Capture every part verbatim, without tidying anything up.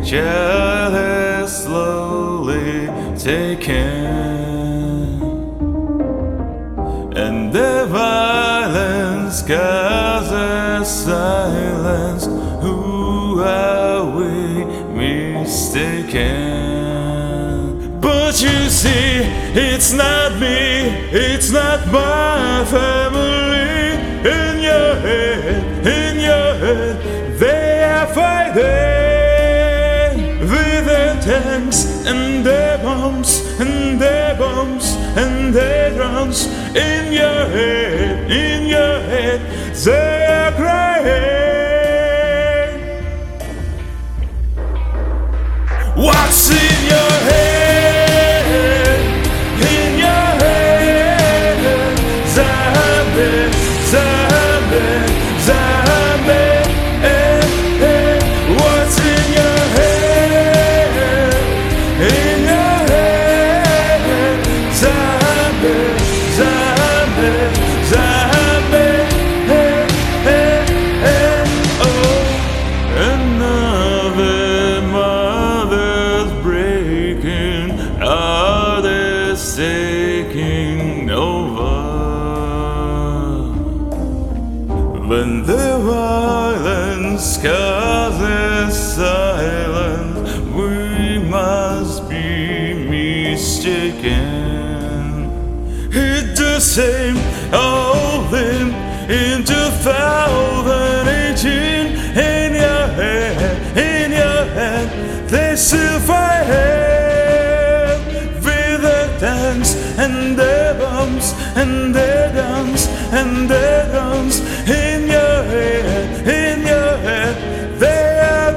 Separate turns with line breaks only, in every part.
jealous, slowly taken, and the violence causes silence. Who are we mistaken? But you see, it's not me, it's not my family. In your head, in your head, they are fighting with their tanks and their bombs and their bombs and their drums. In your head, in your head, they are crying. What's in your head? In your head, zombie, zombie, zombie. Eh, eh. What's in your head? In your head, zombie, zombie, zombie. Eh, eh, eh. Oh, another mother's breaking, others taking over. When the violence causes silence, we must be mistaken. Hit the same old thing in two thousand eighteen. In your head, in your head, they still fight with the tanks and their bombs and their guns and their guns. In your head, in your head, they are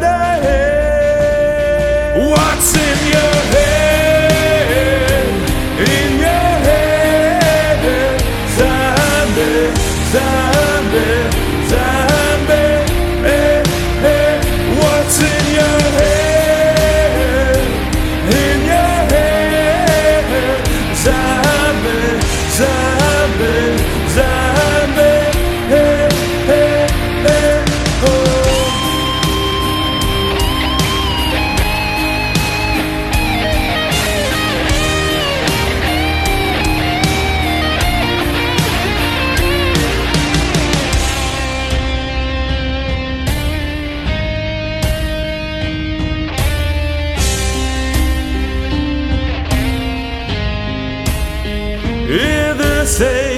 dying. What's in your head? In your head, zombie, zombie, zombie. Eh, eh. What's in your head? In your head, zombie, zombie, zombie. Eh, eh, eh. Oh. In the same